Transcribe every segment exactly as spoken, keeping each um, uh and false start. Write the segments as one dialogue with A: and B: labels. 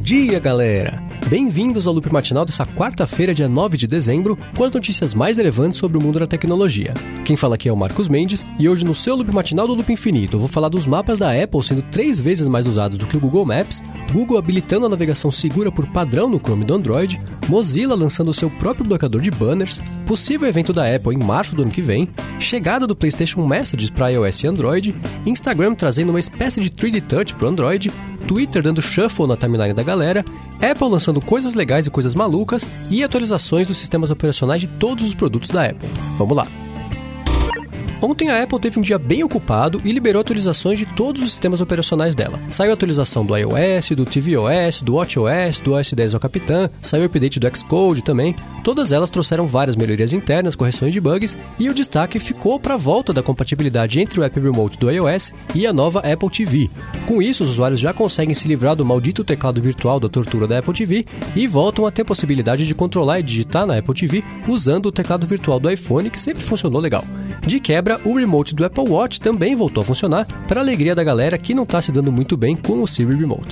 A: dia, galera! Bem-vindos ao Loop Matinal dessa quarta-feira, dia nove de dezembro, com as notícias mais relevantes sobre o mundo da tecnologia. Quem fala aqui é o Marcos Mendes, e hoje no seu Loop Matinal do Loop Infinito eu vou falar dos mapas da Apple sendo três vezes mais usados do que o Google Maps, Google habilitando a navegação segura por padrão no Chrome do Android, Mozilla lançando o seu próprio bloqueador de banners, possível evento da Apple em março do ano que vem, chegada do PlayStation Messages para iOS e Android, Instagram trazendo uma espécie de três D Touch para o Android, Twitter dando shuffle na timeline da galera, Apple lançando coisas legais e coisas malucas e atualizações dos sistemas operacionais de todos os produtos da Apple. Vamos lá! Ontem a Apple teve um dia bem ocupado e liberou atualizações de todos os sistemas operacionais dela. Saiu a atualização do iOS, do tvOS, do watchOS, do O S dez ao Capitã, saiu o update do Xcode também. Todas elas trouxeram várias melhorias internas, correções de bugs, e o destaque ficou para a volta da compatibilidade entre o App Remote do iOS e a nova Apple T V. Com isso, os usuários já conseguem se livrar do maldito teclado virtual da tortura da Apple T V e voltam a ter possibilidade de controlar e digitar na Apple T V usando o teclado virtual do iPhone, que sempre funcionou legal. De quebra, o remote do Apple Watch também voltou a funcionar, para a alegria da galera que não está se dando muito bem com o Siri Remote.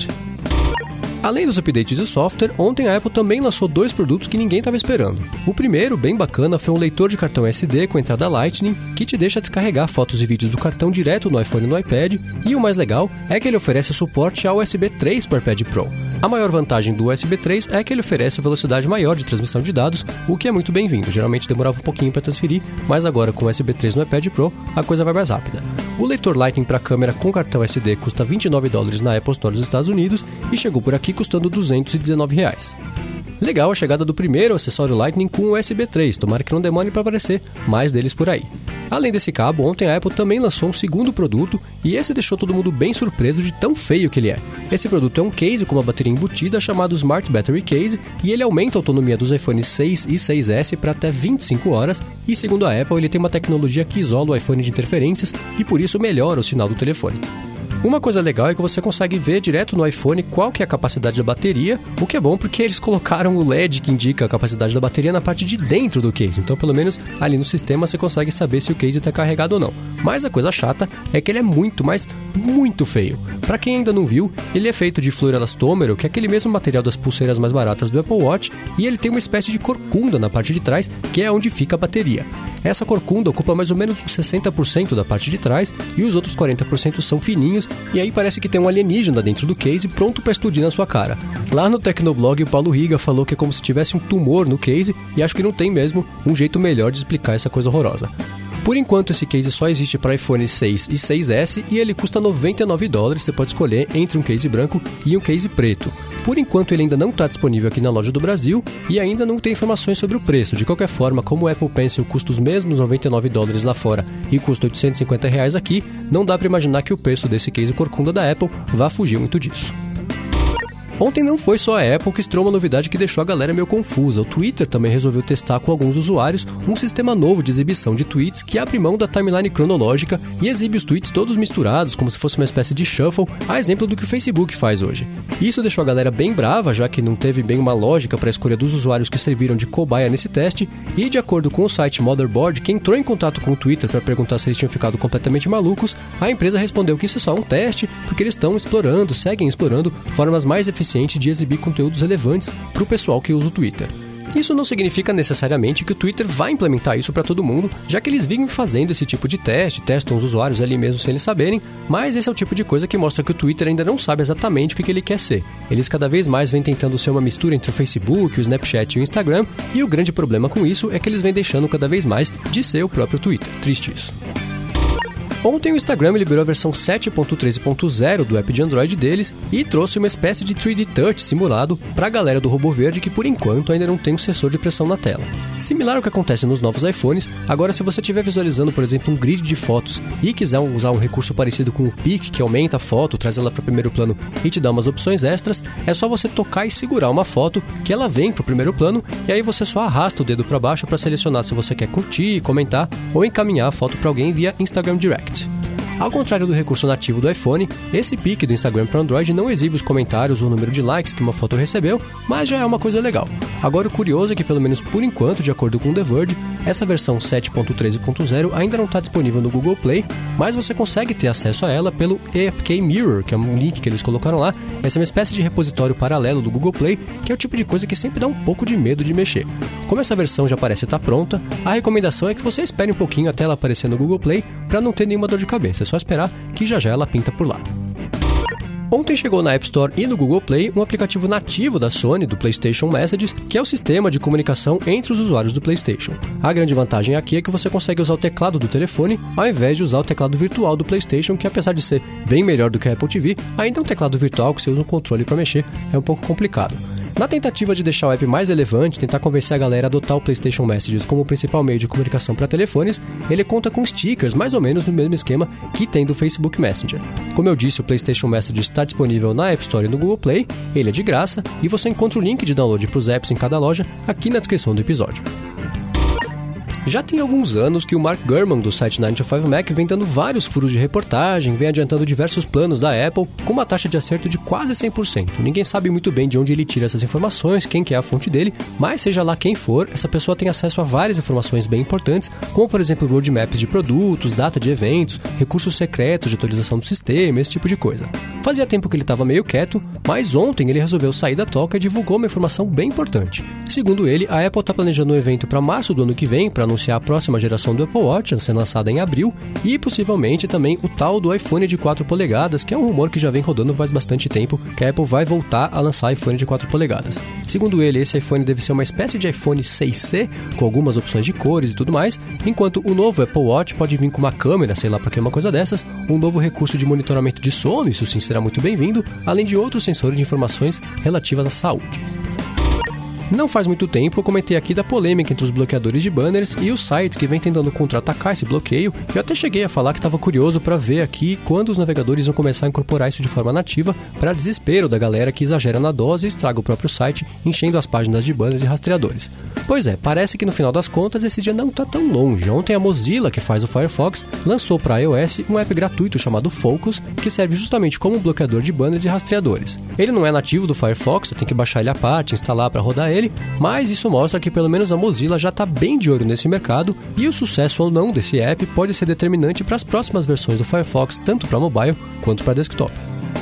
A: Além dos updates de software, ontem a Apple também lançou dois produtos que ninguém estava esperando. O primeiro, bem bacana, foi um leitor de cartão S D com entrada Lightning, que te deixa descarregar fotos e vídeos do cartão direto no iPhone e no iPad, e o mais legal é que ele oferece suporte ao U S B três para o iPad Pro. A maior vantagem do U S B três é que ele oferece velocidade maior de transmissão de dados, o que é muito bem-vindo. Geralmente demorava um pouquinho para transferir, mas agora com o U S B três no iPad Pro, a coisa vai mais rápida. O leitor Lightning para câmera com cartão S D custa vinte e nove dólares na Apple Store dos Estados Unidos e chegou por aqui custando duzentos e dezenove reais. Legal a chegada do primeiro acessório Lightning com o U S B três, tomara que não demore para aparecer mais deles por aí. Além desse cabo, ontem a Apple também lançou um segundo produto e esse deixou todo mundo bem surpreso de tão feio que ele é. Esse produto é um case com uma bateria embutida chamado Smart Battery Case e ele aumenta a autonomia dos iPhones seis e seis S para até vinte e cinco horas e, segundo a Apple, ele tem uma tecnologia que isola o iPhone de interferências e por isso melhora o sinal do telefone. Uma coisa legal é que você consegue ver direto no iPhone qual que é a capacidade da bateria, o que é bom porque eles colocaram o L E D que indica a capacidade da bateria na parte de dentro do case, então pelo menos ali no sistema você consegue saber se o case está carregado ou não. Mas a coisa chata é que ele é muito, mas muito feio. Para quem ainda não viu, ele é feito de fluoroelastômero, que é aquele mesmo material das pulseiras mais baratas do Apple Watch, e ele tem uma espécie de corcunda na parte de trás, que é onde fica a bateria. Essa corcunda ocupa mais ou menos sessenta por cento da parte de trás e os outros quarenta por cento são fininhos, e aí parece que tem um alienígena dentro do case pronto para explodir na sua cara. Lá no Tecnoblog, o Paulo Riga falou que é como se tivesse um tumor no case e acho que não tem mesmo um jeito melhor de explicar essa coisa horrorosa. Por enquanto, esse case só existe para iPhone seis e seis S e ele custa noventa e nove dólares, você pode escolher entre um case branco e um case preto. Por enquanto, ele ainda não está disponível aqui na loja do Brasil e ainda não tem informações sobre o preço. De qualquer forma, como o Apple Pencil custa os mesmos noventa e nove dólares lá fora e custa oitocentos e cinquenta reais aqui, não dá para imaginar que o preço desse case corcunda da Apple vá fugir muito disso. Ontem não foi só a Apple que estreou uma novidade que deixou a galera meio confusa. O Twitter também resolveu testar com alguns usuários um sistema novo de exibição de tweets que abre mão da timeline cronológica e exibe os tweets todos misturados, como se fosse uma espécie de shuffle, a exemplo do que o Facebook faz hoje. Isso deixou a galera bem brava, já que não teve bem uma lógica para a escolha dos usuários que serviram de cobaia nesse teste, e de acordo com o site Motherboard, que entrou em contato com o Twitter para perguntar se eles tinham ficado completamente malucos, a empresa respondeu que isso é só um teste, porque eles estão explorando, seguem explorando formas mais eficientes de exibir conteúdos relevantes para o pessoal que usa o Twitter. Isso não significa necessariamente que o Twitter vai implementar isso para todo mundo, já que eles vivem fazendo esse tipo de teste, testam os usuários ali mesmo sem eles saberem, mas esse é o tipo de coisa que mostra que o Twitter ainda não sabe exatamente o que ele quer ser. Eles cada vez mais vêm tentando ser uma mistura entre o Facebook, o Snapchat e o Instagram, e o grande problema com isso é que eles vêm deixando cada vez mais de ser o próprio Twitter. Triste isso. Ontem o Instagram liberou a versão sete ponto treze ponto zero do app de Android deles e trouxe uma espécie de três D Touch simulado para a galera do robô verde que por enquanto ainda não tem um sensor de pressão na tela. Similar ao que acontece nos novos iPhones, agora se você estiver visualizando, por exemplo, um grid de fotos e quiser usar um recurso parecido com o Pic, que aumenta a foto, traz ela para o primeiro plano e te dá umas opções extras, é só você tocar e segurar uma foto que ela vem para o primeiro plano e aí você só arrasta o dedo para baixo para selecionar se você quer curtir, comentar ou encaminhar a foto para alguém via Instagram Direct. Ao contrário do recurso nativo do iPhone, esse pique do Instagram para Android não exibe os comentários ou o número de likes que uma foto recebeu, mas já é uma coisa legal. Agora o curioso é que, pelo menos por enquanto, de acordo com o The Verge, essa versão sete ponto treze ponto zero ainda não está disponível no Google Play, mas você consegue ter acesso a ela pelo A P K Mirror, que é um link que eles colocaram lá. Essa é uma espécie de repositório paralelo do Google Play, que é o tipo de coisa que sempre dá um pouco de medo de mexer. Como essa versão já parece estar pronta, a recomendação é que você espere um pouquinho até ela aparecer no Google Play para não ter nenhuma dor de cabeça, é só esperar que já já ela pinta por lá. Ontem chegou na App Store e no Google Play um aplicativo nativo da Sony, do PlayStation Messages, que é o sistema de comunicação entre os usuários do PlayStation. A grande vantagem aqui é que você consegue usar o teclado do telefone ao invés de usar o teclado virtual do PlayStation, que apesar de ser bem melhor do que a Apple T V, ainda é um teclado virtual que você usa um controle para mexer, é um pouco complicado. Na tentativa de deixar o app mais relevante, tentar convencer a galera a adotar o PlayStation Messages como o principal meio de comunicação para telefones, ele conta com stickers mais ou menos no mesmo esquema que tem do Facebook Messenger. Como eu disse, o PlayStation Messages está disponível na App Store e no Google Play, ele é de graça e você encontra o link de download para os apps em cada loja aqui na descrição do episódio. Já tem alguns anos que o Mark Gurman, do site nine to five Mac, vem dando vários furos de reportagem, vem adiantando diversos planos da Apple, com uma taxa de acerto de quase cem por cento. Ninguém sabe muito bem de onde ele tira essas informações, quem que é a fonte dele, mas seja lá quem for, essa pessoa tem acesso a várias informações bem importantes, como por exemplo roadmaps de produtos, data de eventos, recursos secretos de atualização do sistema, esse tipo de coisa. Fazia tempo que ele estava meio quieto, mas ontem ele resolveu sair da toca e divulgou uma informação bem importante. Segundo ele, a Apple está planejando um evento para março do ano que vem, para anunciar a próxima geração do Apple Watch, a ser lançada em abril, e possivelmente também o tal do iPhone de quatro polegadas, que é um rumor que já vem rodando faz bastante tempo, que a Apple vai voltar a lançar iPhone de quatro polegadas. Segundo ele, esse iPhone deve ser uma espécie de iPhone seis C, com algumas opções de cores e tudo mais, enquanto o novo Apple Watch pode vir com uma câmera, sei lá pra que uma coisa dessas, um novo recurso de monitoramento de sono, isso sim será muito bem-vindo, além de outros sensores de informações relativas à saúde. Não faz muito tempo eu comentei aqui da polêmica entre os bloqueadores de banners e os sites que vêm tentando contra-atacar esse bloqueio. Eu até cheguei a falar que estava curioso para ver aqui quando os navegadores iam começar a incorporar isso de forma nativa, para desespero da galera que exagera na dose e estraga o próprio site, enchendo as páginas de banners e rastreadores. Pois é, parece que no final das contas esse dia não está tão longe. Ontem a Mozilla, que faz o Firefox, lançou para iOS um app gratuito chamado Focus, que serve justamente como um bloqueador de banners e rastreadores. Ele não é nativo do Firefox, você tem que baixar ele à parte, instalar para rodar ele, mas isso mostra que pelo menos a Mozilla já está bem de olho nesse mercado e o sucesso ou não desse app pode ser determinante para as próximas versões do Firefox, tanto para mobile quanto para desktop.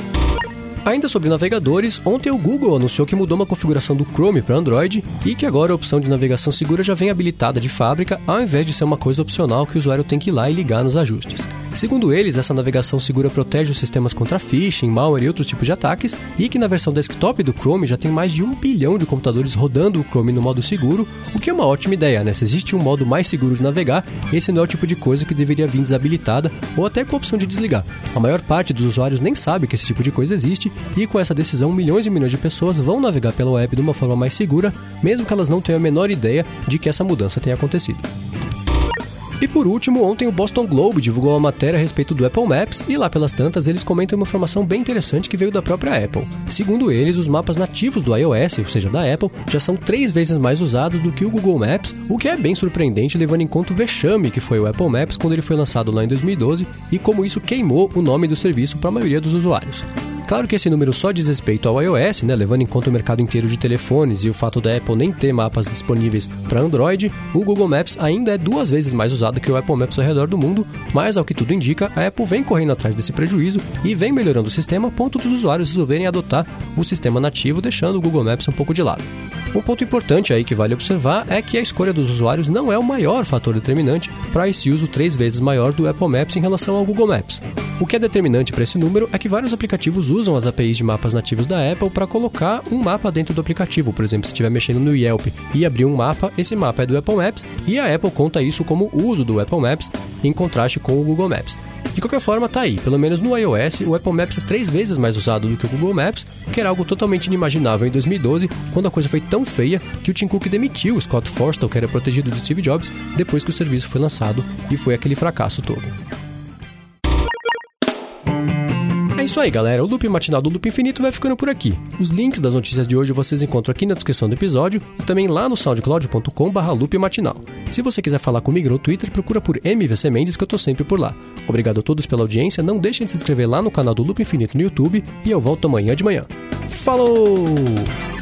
A: Ainda sobre navegadores, ontem o Google anunciou que mudou uma configuração do Chrome para Android e que agora a opção de navegação segura já vem habilitada de fábrica, ao invés de ser uma coisa opcional que o usuário tem que ir lá e ligar nos ajustes. Segundo eles, essa navegação segura protege os sistemas contra phishing, malware e outros tipos de ataques, e que na versão desktop do Chrome já tem mais de um bilhão de computadores rodando o Chrome no modo seguro, o que é uma ótima ideia, né? Se existe um modo mais seguro de navegar, esse não é o tipo de coisa que deveria vir desabilitada ou até com a opção de desligar. A maior parte dos usuários nem sabe que esse tipo de coisa existe, e com essa decisão milhões e milhões de pessoas vão navegar pela web de uma forma mais segura, mesmo que elas não tenham a menor ideia de que essa mudança tenha acontecido. E por último, ontem o Boston Globe divulgou uma matéria a respeito do Apple Maps e lá pelas tantas eles comentam uma informação bem interessante que veio da própria Apple. Segundo eles, os mapas nativos do iOS, ou seja, da Apple, já são três vezes mais usados do que o Google Maps, o que é bem surpreendente levando em conta o vexame que foi o Apple Maps quando ele foi lançado lá em dois mil e doze e como isso queimou o nome do serviço para a maioria dos usuários. Claro que esse número só diz respeito ao iOS, né, levando em conta o mercado inteiro de telefones e o fato da Apple nem ter mapas disponíveis para Android, o Google Maps ainda é duas vezes mais usado que o Apple Maps ao redor do mundo, mas ao que tudo indica, a Apple vem correndo atrás desse prejuízo e vem melhorando o sistema a ponto dos usuários resolverem adotar o sistema nativo, deixando o Google Maps um pouco de lado. Um ponto importante aí que vale observar é que a escolha dos usuários não é o maior fator determinante para esse uso três vezes maior do Apple Maps em relação ao Google Maps. O que é determinante para esse número é que vários aplicativos usam as A P Is de mapas nativos da Apple para colocar um mapa dentro do aplicativo. Por exemplo, se estiver mexendo no Yelp e abrir um mapa, esse mapa é do Apple Maps e a Apple conta isso como uso do Apple Maps em contraste com o Google Maps. De qualquer forma, tá aí. Pelo menos no iOS, o Apple Maps é três vezes mais usado do que o Google Maps, o que era algo totalmente inimaginável em dois mil e doze, quando a coisa foi tão feia que o Tim Cook demitiu o Scott Forstall, que era protegido de Steve Jobs, depois que o serviço foi lançado e foi aquele fracasso todo. É isso aí, galera. O Loop Matinal do Loop Infinito vai ficando por aqui. Os links das notícias de hoje vocês encontram aqui na descrição do episódio e também lá no soundcloud ponto com barra loop matinal. Se você quiser falar comigo no Twitter, procura por M V C Mendes, que eu tô sempre por lá. Obrigado a todos pela audiência, não deixem de se inscrever lá no canal do Loop Infinito no YouTube e eu volto amanhã de manhã. Falou!